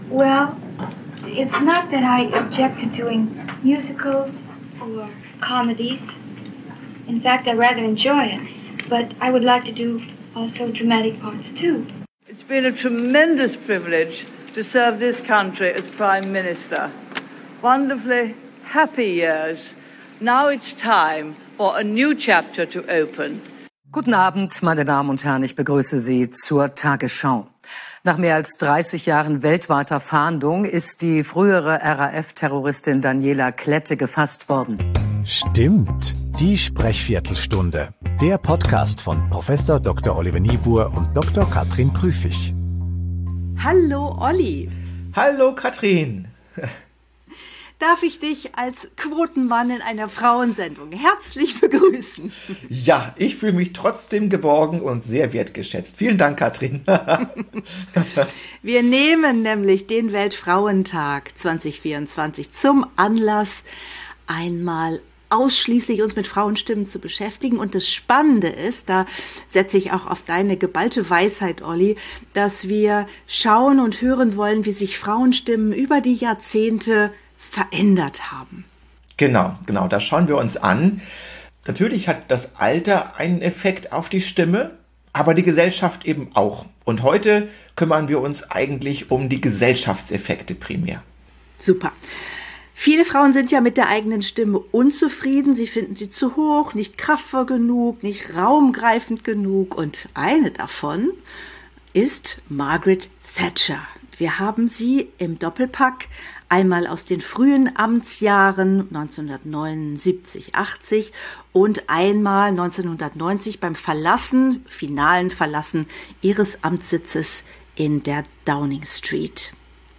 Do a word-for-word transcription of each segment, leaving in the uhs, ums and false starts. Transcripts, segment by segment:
Well, it's not that I object to doing musicals or comedies. In fact, I rather enjoy it. But I would like to do also dramatic parts too. It's been a tremendous privilege to serve this country as Prime Minister. Wonderfully happy years. Now it's time for a new chapter to open. Guten Abend, meine Damen und Herren, ich begrüße Sie zur Tagesschau. Nach mehr als dreißig Jahren weltweiter Fahndung ist die frühere R A F-Terroristin Daniela Klette gefasst worden. Stimmt, die Sprechviertelstunde. Der Podcast von Professor Doktor Oliver Niebuhr und Doktor Katrin Prüfig. Hallo Olli. Hallo Katrin. Darf ich dich als Quotenmann in einer Frauensendung herzlich begrüßen? Ja, ich fühle mich trotzdem geborgen und sehr wertgeschätzt. Vielen Dank, Katrin. Wir nehmen nämlich den Weltfrauentag zwanzig vierundzwanzig zum Anlass, einmal ausschließlich uns mit Frauenstimmen zu beschäftigen. Und das Spannende ist, da setze ich auch auf deine geballte Weisheit, Olli, dass wir schauen und hören wollen, wie sich Frauenstimmen über die Jahrzehnte verändert haben. Genau, genau, das schauen wir uns an. Natürlich hat das Alter einen Effekt auf die Stimme, aber die Gesellschaft eben auch. Und heute kümmern wir uns eigentlich um die Gesellschaftseffekte primär. Super. Viele Frauen sind ja mit der eigenen Stimme unzufrieden. Sie finden sie zu hoch, nicht kraftvoll genug, nicht raumgreifend genug. Und eine davon ist Margaret Thatcher. Wir haben sie im Doppelpack einmal aus den frühen Amtsjahren neunzehnhundertneunundsiebzig achtzig und einmal neunzehnhundertneunzig beim Verlassen, finalen Verlassen ihres Amtssitzes in der Downing Street.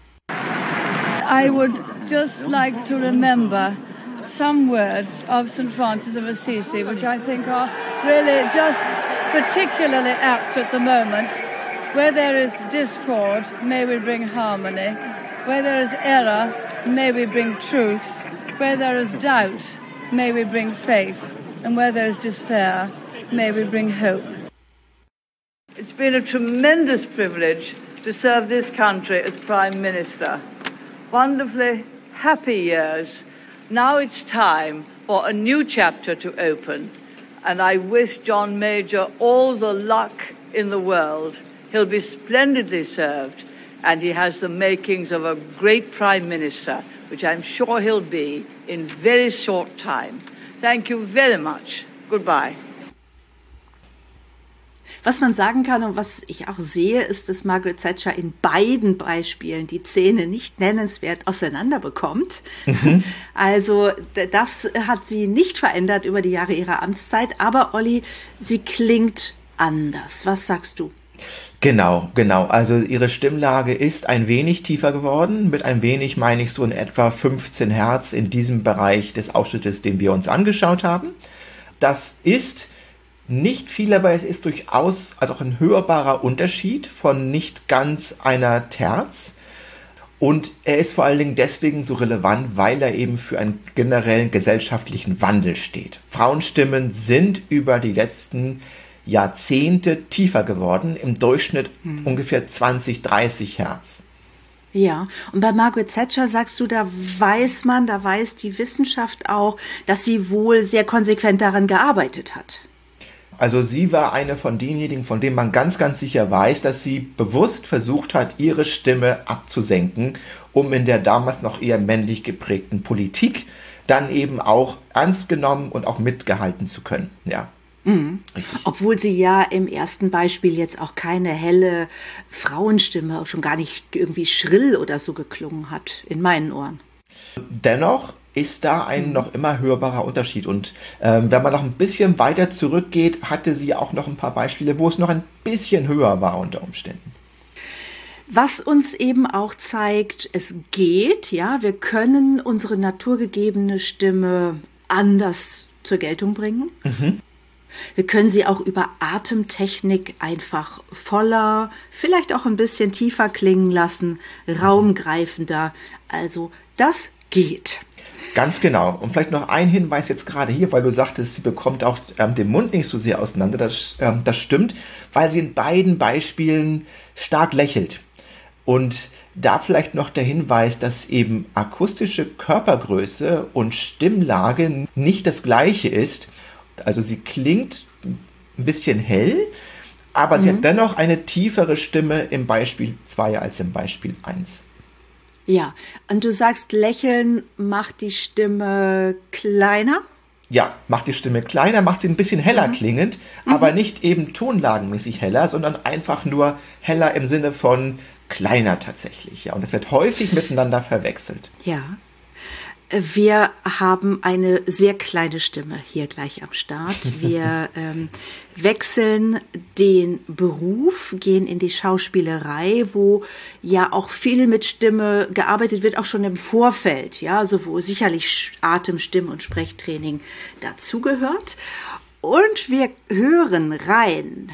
I would just like to remember some words of Saint Francis of Assisi, which I think are really just particularly apt at the moment. Where there is discord, may we bring harmony. Where there is error, may we bring truth. Where there is doubt, may we bring faith. And where there is despair, may we bring hope. It's been a tremendous privilege to serve this country as Prime Minister. Wonderfully happy years. Now it's time for a new chapter to open. And I wish John Major all the luck in the world. He'll be splendidly served, and he has the makings of a great Prime Minister, which I'm sure he'll be in very short time. Thank you very much. Goodbye. Was man sagen kann und was ich auch sehe, ist, dass Margaret Thatcher in beiden Beispielen die Zähne nicht nennenswert auseinander bekommt. Mhm. Also das hat sie nicht verändert über die Jahre ihrer Amtszeit. Aber Olli, sie klingt anders. Was sagst du? Genau, genau. Also ihre Stimmlage ist ein wenig tiefer geworden. Mit ein wenig meine ich so in etwa fünfzehn Hertz in diesem Bereich des Ausschnittes, den wir uns angeschaut haben. Das ist nicht viel, aber es ist durchaus also auch ein hörbarer Unterschied von nicht ganz einer Terz. Und er ist vor allen Dingen deswegen so relevant, weil er eben für einen generellen gesellschaftlichen Wandel steht. Frauenstimmen sind über die letzten Jahrzehnte tiefer geworden, im Durchschnitt hm. ungefähr zwanzig, dreißig Hertz. Ja, und bei Margaret Thatcher sagst du, da weiß man, da weiß die Wissenschaft auch, dass sie wohl sehr konsequent daran gearbeitet hat. Also sie war eine von denjenigen, von denen man ganz, ganz sicher weiß, dass sie bewusst versucht hat, ihre Stimme abzusenken, um in der damals noch eher männlich geprägten Politik dann eben auch ernst genommen und auch mitgehalten zu können, ja. Mhm. Obwohl sie ja im ersten Beispiel jetzt auch keine helle Frauenstimme, schon gar nicht irgendwie schrill oder so geklungen hat, in meinen Ohren. Dennoch ist da ein mhm. noch immer hörbarer Unterschied. Und ähm, wenn man noch ein bisschen weiter zurückgeht, hatte sie auch noch ein paar Beispiele, wo es noch ein bisschen höher war unter Umständen. Was uns eben auch zeigt, es geht, ja, wir können unsere naturgegebene Stimme anders zur Geltung bringen. Mhm. Wir können sie auch über Atemtechnik einfach voller, vielleicht auch ein bisschen tiefer klingen lassen, raumgreifender. Also das geht. Ganz genau. Und vielleicht noch ein Hinweis jetzt gerade hier, weil du sagtest, sie bekommt auch ähm, den Mund nicht so sehr auseinander. Das, ähm, das stimmt, weil sie in beiden Beispielen stark lächelt. Und Da vielleicht noch der Hinweis, dass eben akustische Körpergröße und Stimmlage nicht das gleiche ist. Also sie klingt ein bisschen hell, aber mhm. sie hat dennoch eine tiefere Stimme im Beispiel zwei als im Beispiel eins. Ja, und du sagst, Lächeln macht die Stimme kleiner? Ja, macht die Stimme kleiner, macht sie ein bisschen heller mhm. klingend, mhm. aber nicht eben tonlagenmäßig heller, sondern einfach nur heller im Sinne von kleiner tatsächlich. Ja, und das wird häufig miteinander verwechselt. Ja. Wir haben eine sehr kleine Stimme hier gleich am Start. Wir ähm, wechseln den Beruf, gehen in die Schauspielerei, wo ja auch viel mit Stimme gearbeitet wird, auch schon im Vorfeld, ja, also wo sicherlich Atem-, Stimm- und Sprechtraining dazugehört. Und wir hören rein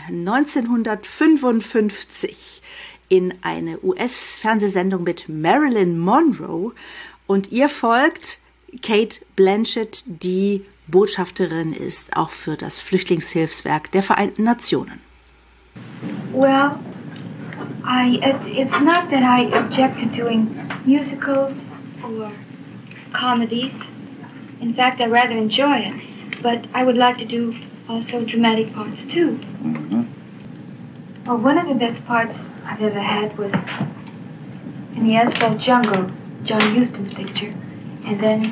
neunzehnhundertfünfundfünfzig in eine U S-Fernsehsendung mit Marilyn Monroe. Und ihr folgt Cate Blanchett, die Botschafterin ist, auch für das Flüchtlingshilfswerk der Vereinten Nationen. Well, I, it, it's not that I object to doing musicals or comedies. In fact, I rather enjoy it. But I would like to do also dramatic parts too. Mm-hmm. Well, one of the best parts I've ever had was in the Asphalt Jungle, John Huston's picture, and then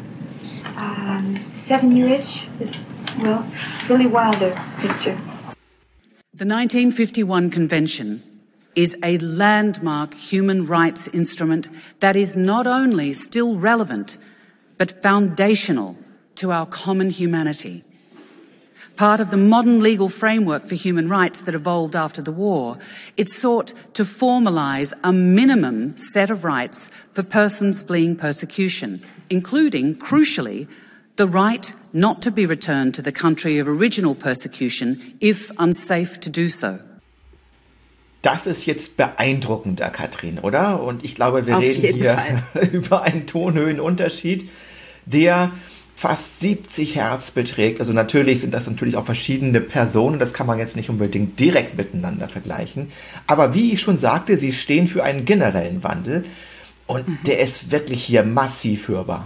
um, Seven Year Itch with, well, Billy Wilder's picture. The nineteen fifty-one Convention is a landmark human rights instrument that is not only still relevant, but foundational to our common humanity. Part of the modern legal framework for human rights that evolved after the war, it sought to formalize a minimum set of rights for persons fleeing persecution, including, crucially, the right not to be returned to the country of original persecution if unsafe to do so. Das ist jetzt beeindruckender, Katrin, oder? Und ich glaube, wir Auf reden hier Fall. über einen Tonhöhenunterschied, der fast siebzig Hertz beträgt. Also natürlich sind das natürlich auch verschiedene Personen. Das kann man jetzt nicht unbedingt direkt miteinander vergleichen. Aber wie ich schon sagte, sie stehen für einen generellen Wandel. Und mhm. der ist wirklich hier massiv hörbar.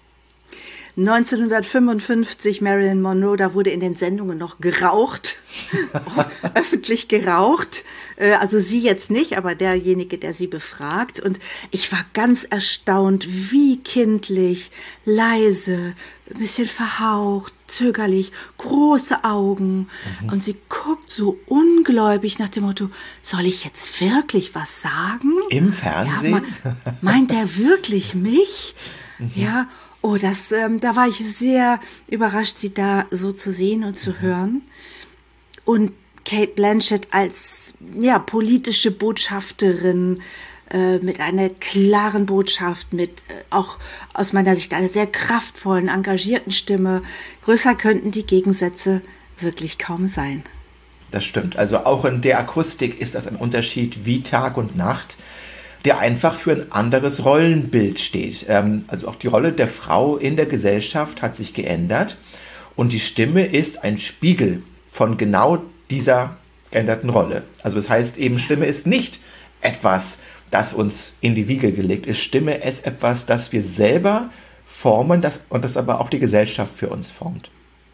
neunzehnhundertfünfundfünfzig, Marilyn Monroe, da wurde in den Sendungen noch geraucht, öffentlich geraucht. Also sie jetzt nicht, aber derjenige, der sie befragt. Und ich war ganz erstaunt, wie kindlich, leise, ein bisschen verhaucht, zögerlich, große Augen. Mhm. Und sie guckt so ungläubig nach dem Motto, soll ich jetzt wirklich was sagen? Im Fernsehen? Ja, meint er wirklich mich? Mhm. Ja. Oh, das, ähm, da war ich sehr überrascht, sie da so zu sehen und zu mhm. hören. Und Cate Blanchett als, ja, politische Botschafterin, äh, mit einer klaren Botschaft, mit äh, auch aus meiner Sicht einer sehr kraftvollen, engagierten Stimme. Größer könnten die Gegensätze wirklich kaum sein. Das stimmt. Also auch in der Akustik ist das ein Unterschied wie Tag und Nacht, der einfach für ein anderes Rollenbild steht. Also auch die Rolle der Frau in der Gesellschaft hat sich geändert und die Stimme ist ein Spiegel von genau dieser geänderten Rolle. Also das heißt eben, Stimme ist nicht etwas, das uns in die Wiege gelegt ist. Stimme ist etwas, das wir selber formen das, und das aber auch die Gesellschaft für uns formt.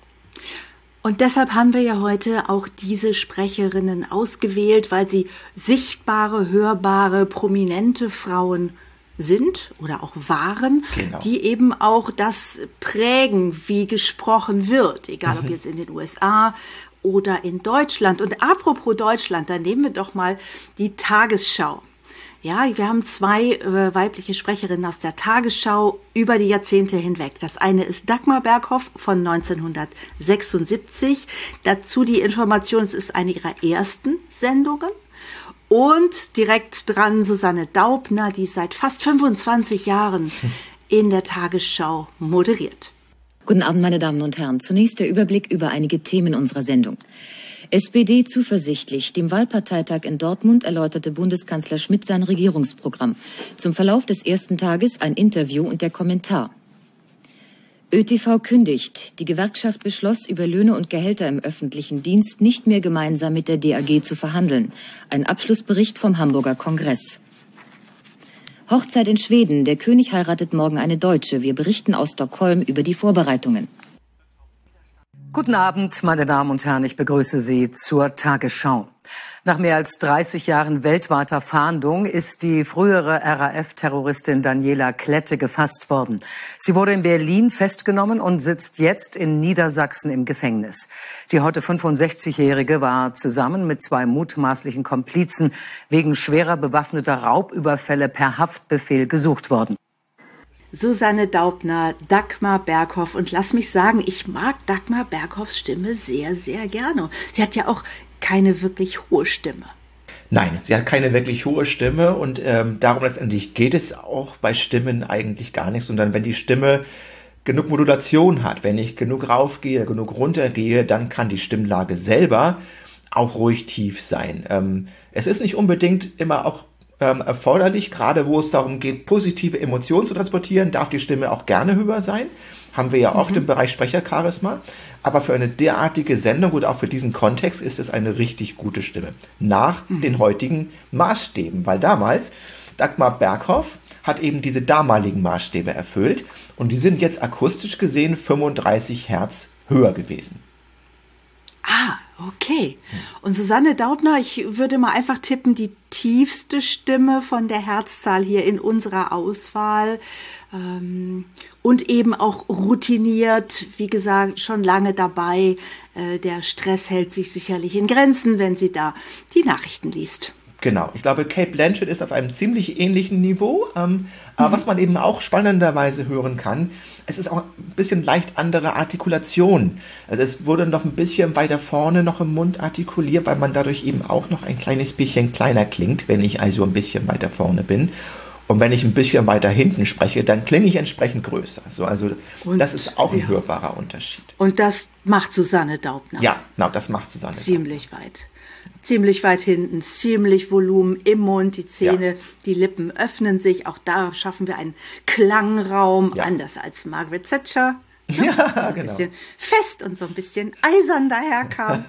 Und deshalb haben wir ja heute auch diese Sprecherinnen ausgewählt, weil sie sichtbare, hörbare, prominente Frauen sind oder auch waren, genau. die eben auch das prägen, wie gesprochen wird, egal ob jetzt in den U S A oder in Deutschland. Und apropos Deutschland, da nehmen wir doch mal die Tagesschau. Ja, wir haben zwei äh, weibliche Sprecherinnen aus der Tagesschau über die Jahrzehnte hinweg. Das eine ist Dagmar Berghoff von neunzehnhundertsechsundsiebzig. Dazu die Information, es ist eine ihrer ersten Sendungen. Und direkt dran Susanne Daubner, die seit fast fünfundzwanzig Jahren in der Tagesschau moderiert. Guten Abend, meine Damen und Herren. Zunächst der Überblick über einige Themen unserer Sendung. S P D zuversichtlich. Dem Wahlparteitag in Dortmund erläuterte Bundeskanzler Schmidt sein Regierungsprogramm. Zum Verlauf des ersten Tages ein Interview und der Kommentar. Ö T V kündigt. Die Gewerkschaft beschloss, über Löhne und Gehälter im öffentlichen Dienst nicht mehr gemeinsam mit der D A G zu verhandeln. Ein Abschlussbericht vom Hamburger Kongress. Hochzeit in Schweden. Der König heiratet morgen eine Deutsche. Wir berichten aus Stockholm über die Vorbereitungen. Guten Abend, meine Damen und Herren. Ich begrüße Sie zur Tagesschau. Nach mehr als dreißig Jahren weltweiter Fahndung ist die frühere R A F-Terroristin Daniela Klette gefasst worden. Sie wurde in Berlin festgenommen und sitzt jetzt in Niedersachsen im Gefängnis. Die heute fünfundsechzigjährige war zusammen mit zwei mutmaßlichen Komplizen wegen schwerer bewaffneter Raubüberfälle per Haftbefehl gesucht worden. Susanne Daubner, Dagmar Berghoff. Und lass mich sagen, ich mag Dagmar Berghoffs Stimme sehr, sehr gerne. Sie hat ja auch keine wirklich hohe Stimme. Nein, sie hat keine wirklich hohe Stimme und ähm, darum letztendlich geht es auch bei Stimmen eigentlich gar nicht, sondern wenn die Stimme genug Modulation hat, wenn ich genug raufgehe, genug runtergehe, dann kann die Stimmlage selber auch ruhig tief sein. Ähm, es ist nicht unbedingt immer auch ähm, erforderlich, gerade wo es darum geht, positive Emotionen zu transportieren, darf die Stimme auch gerne höher sein. Haben wir ja oft mhm. im Bereich Sprechercharisma. Aber für eine derartige Sendung und auch für diesen Kontext ist es eine richtig gute Stimme. Nach mhm. den heutigen Maßstäben. Weil damals, Dagmar Berghoff hat eben diese damaligen Maßstäbe erfüllt. Und die sind jetzt akustisch gesehen fünfunddreißig Hertz höher gewesen. Ah, okay. Und Susanne Daubner, ich würde mal einfach tippen, die tiefste Stimme von der Herzzahl hier in unserer Auswahl ähm, und eben auch routiniert, wie gesagt, schon lange dabei. Äh, der Stress hält sich sicherlich in Grenzen, wenn sie da die Nachrichten liest. Genau, ich glaube, Cate Blanchett ist auf einem ziemlich ähnlichen Niveau, ähm, aber mhm. was man eben auch spannenderweise hören kann, es ist auch ein bisschen leicht andere Artikulation. Also es wurde noch ein bisschen weiter vorne noch im Mund artikuliert, weil man dadurch eben auch noch ein kleines bisschen kleiner klingt, wenn ich also ein bisschen weiter vorne bin. Und wenn ich ein bisschen weiter hinten spreche, dann klinge ich entsprechend größer. So, also und, das ist auch ein ja. hörbarer Unterschied. Und das macht Susanne Daubner. Ja, genau, das macht Susanne Ziemlich Daubner. weit. Ziemlich weit hinten, ziemlich Volumen im Mund, die Zähne, ja. die Lippen öffnen sich. Auch da schaffen wir einen Klangraum, ja. anders als Margaret Thatcher. Ne? Ja, so ein genau. bisschen fest und so ein bisschen eisern daherkam.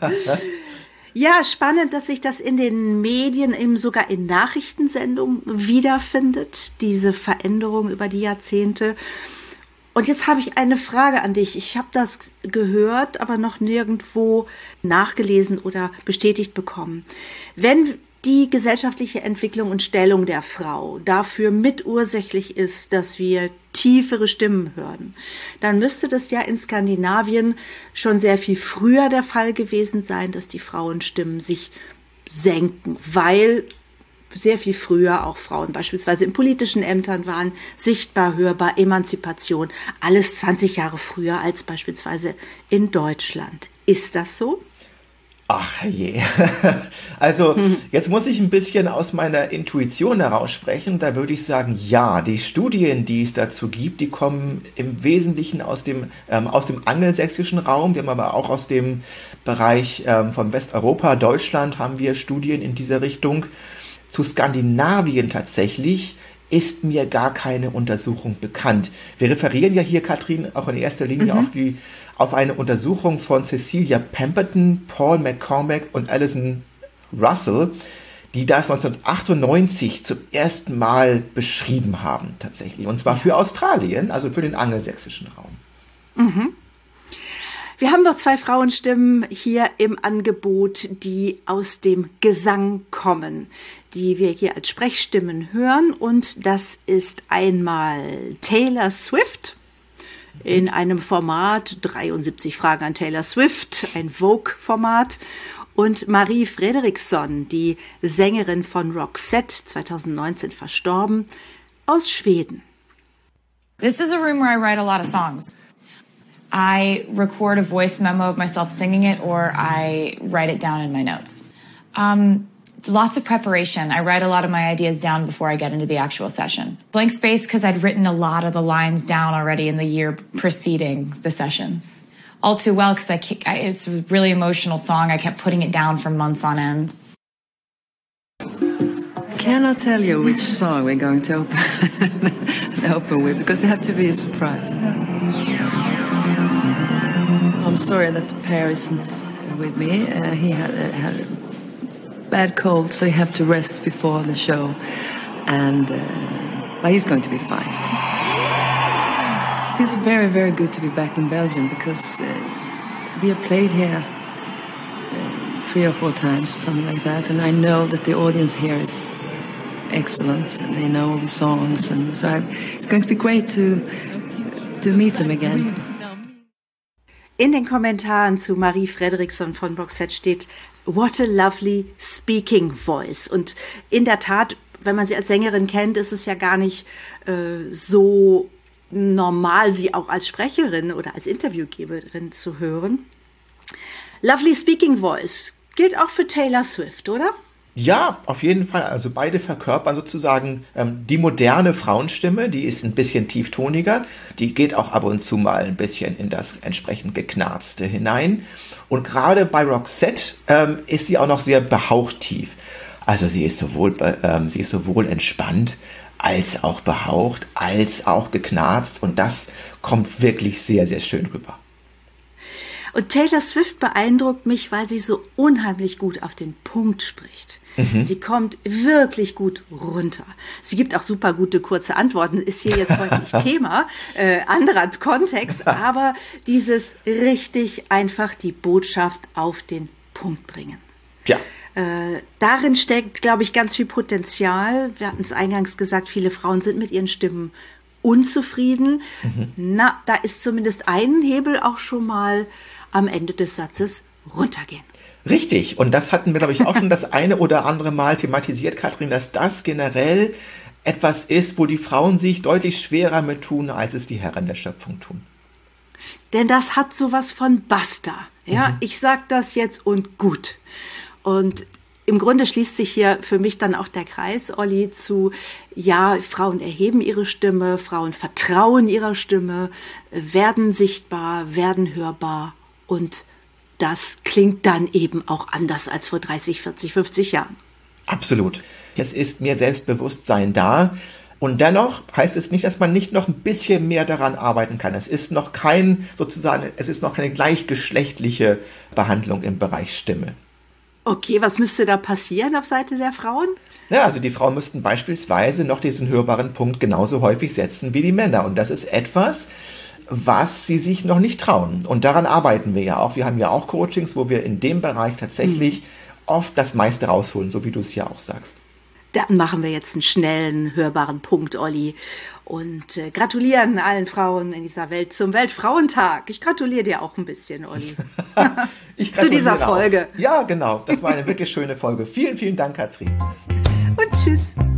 Ja, spannend, dass sich das in den Medien, eben sogar in Nachrichtensendungen wiederfindet, diese Veränderung über die Jahrzehnte. Und jetzt habe ich eine Frage an dich. Ich habe das gehört, aber noch nirgendwo nachgelesen oder bestätigt bekommen. Wenn die gesellschaftliche Entwicklung und Stellung der Frau dafür mitursächlich ist, dass wir tiefere Stimmen hören, dann müsste das ja in Skandinavien schon sehr viel früher der Fall gewesen sein, dass die Frauenstimmen sich senken, weil sehr viel früher auch Frauen beispielsweise in politischen Ämtern waren, sichtbar, hörbar, Emanzipation, alles zwanzig Jahre früher als beispielsweise in Deutschland. Ist das so? Ach je. Also jetzt muss ich ein bisschen aus meiner Intuition heraus sprechen. Da würde ich sagen, ja, die Studien, die es dazu gibt, die kommen im Wesentlichen aus dem, ähm, aus dem angelsächsischen Raum. Wir haben aber auch aus dem Bereich ähm, von Westeuropa, Deutschland, haben wir Studien in dieser Richtung. Zu Skandinavien tatsächlich ist mir gar keine Untersuchung bekannt. Wir referieren ja hier, Katrin, auch in erster Linie mhm. auf, die, auf eine Untersuchung von Cecilia Pemberton, Paul McCormack und Alison Russell, die das neunzehnhundertachtundneunzig zum ersten Mal beschrieben haben, tatsächlich. Und zwar für Australien, also für den angelsächsischen Raum. Mhm. Wir haben noch zwei Frauenstimmen hier im Angebot, die aus dem Gesang kommen, die wir hier als Sprechstimmen hören. Und das ist einmal Taylor Swift in einem Format, dreiundsiebzig Fragen an Taylor Swift, ein Vogue-Format. Und Marie Fredriksson, die Sängerin von Roxette, zweitausendneunzehn verstorben, aus Schweden. This is a room where I write a lot of songs. I record a voice memo of myself singing it, or I write it down in my notes. Um, lots of preparation. I write a lot of my ideas down before I get into the actual session. Blank space because I'd written a lot of the lines down already in the year preceding the session. All too well because I, I, it's a really emotional song. I kept putting it down for months on end. I cannot tell you which song we're going to open, open with because it had to be a surprise. I'm sorry that Per isn't with me. Uh, he had, uh, had a bad cold, so he had to rest before the show. And uh, but he's going to be fine. It feels very, very good to be back in Belgium because uh, we have played here uh, three or four times, something like that, and I know that the audience here is excellent and they know all the songs, and so I, it's going to be great to to meet them again. In den Kommentaren zu Marie Fredriksson von Roxette steht "What a lovely speaking voice", und in der Tat, wenn man sie als Sängerin kennt, ist es ja gar nicht äh, so normal, sie auch als Sprecherin oder als Interviewgeberin zu hören. Lovely speaking voice gilt auch für Taylor Swift, oder? Ja, auf jeden Fall. Also beide verkörpern sozusagen ähm, die moderne Frauenstimme. Die ist ein bisschen tieftoniger. Die geht auch ab und zu mal ein bisschen in das entsprechend Geknarzte hinein. Und gerade bei Roxette ähm, ist sie auch noch sehr behaucht tief. Also sie ist sowohl, ähm, sie ist sowohl entspannt als auch behaucht, als auch geknarzt. Und das kommt wirklich sehr, sehr schön rüber. Und Taylor Swift beeindruckt mich, weil sie so unheimlich gut auf den Punkt spricht. Mhm. Sie kommt wirklich gut runter. Sie gibt auch super gute kurze Antworten. Ist hier jetzt heute nicht Thema, äh, anderer Kontext, aber dieses richtig einfach die Botschaft auf den Punkt bringen. Ja. Äh, darin steckt, glaube ich, ganz viel Potenzial. Wir hatten es eingangs gesagt, viele Frauen sind mit ihren Stimmen unzufrieden. Mhm. Na, da ist zumindest ein Hebel auch schon mal am Ende des Satzes runtergehen. Richtig. Und das hatten wir, glaube ich, auch schon das eine oder andere Mal thematisiert, Katrin, dass das generell etwas ist, wo die Frauen sich deutlich schwerer mit tun, als es die Herren der Schöpfung tun. Denn das hat sowas von Basta. Ja, mhm. Ich sag das jetzt und gut. Und im Grunde schließt sich hier für mich dann auch der Kreis, Olli, zu, ja, Frauen erheben ihre Stimme, Frauen vertrauen ihrer Stimme, werden sichtbar, werden hörbar, und das klingt dann eben auch anders als vor dreißig, vierzig, fünfzig Jahren. Absolut. Es ist mehr Selbstbewusstsein da. Und dennoch heißt es nicht, dass man nicht noch ein bisschen mehr daran arbeiten kann. Es ist noch kein, sozusagen, es ist noch keine gleichgeschlechtliche Behandlung im Bereich Stimme. Okay, was müsste da passieren auf Seite der Frauen? Ja, also die Frauen müssten beispielsweise noch diesen hörbaren Punkt genauso häufig setzen wie die Männer. Und das ist etwas, was sie sich noch nicht trauen. Und daran arbeiten wir ja auch. Wir haben ja auch Coachings, wo wir in dem Bereich tatsächlich mhm. oft das meiste rausholen, so wie du es ja auch sagst. Dann machen wir jetzt einen schnellen, hörbaren Punkt, Olli. Und äh, gratulieren allen Frauen in dieser Welt zum Weltfrauentag. Ich gratuliere dir auch ein bisschen, Olli. ich Zu dieser Folge. Auch. Ja, genau. Das war eine wirklich schöne Folge. Vielen, vielen Dank, Katrin. Und tschüss.